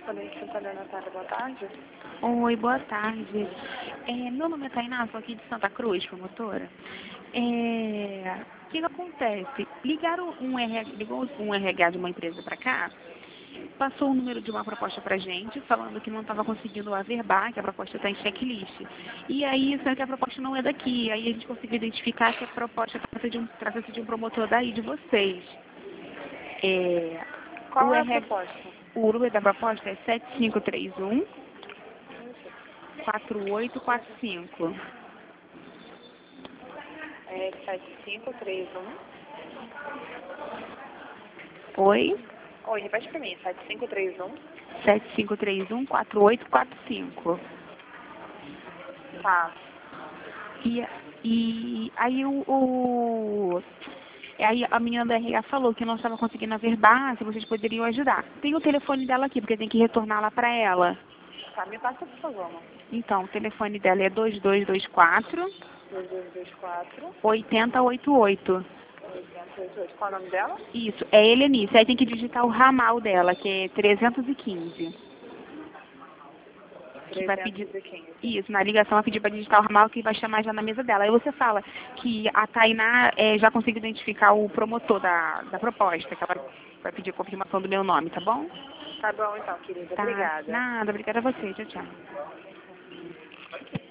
Santana, Natália, boa tarde. Oi, boa tarde. Meu nome é Tainá, sou aqui de Santa Cruz, promotora. O que acontece? Ligou um RH de uma empresa para cá, passou o número de uma proposta para gente, falando que não estava conseguindo averbar, que a proposta está em checklist. E aí, sendo que a proposta não é daqui, aí a gente conseguiu identificar que a proposta trata-se de um promotor daí de vocês. Qual é a proposta? O número da proposta é 7531 4845. É 7531. Oi? Oi, repete pra mim. 7531. 7531 4845. Tá. E aí aí a menina da RH falou que não estava conseguindo averbar, se vocês poderiam ajudar. Tem o telefone dela aqui, porque tem que retornar lá para ela. Tá, me passa por favor, amor. Então, o telefone dela é 2224 2224 8088. 888. Qual é o nome dela? Isso, é Helenice. Aí tem que digitar o ramal dela, que é 315. Que vai pedir 315. isso, na ligação vai pedir para digitar o ramal que vai chamar já na mesa dela. Aí você fala que a Tainá já conseguiu identificar o promotor da proposta, que ela vai pedir a confirmação do meu nome, tá bom? Tá bom então, querida. Tá, Obrigada. nada, obrigada a você, tchau, tchau.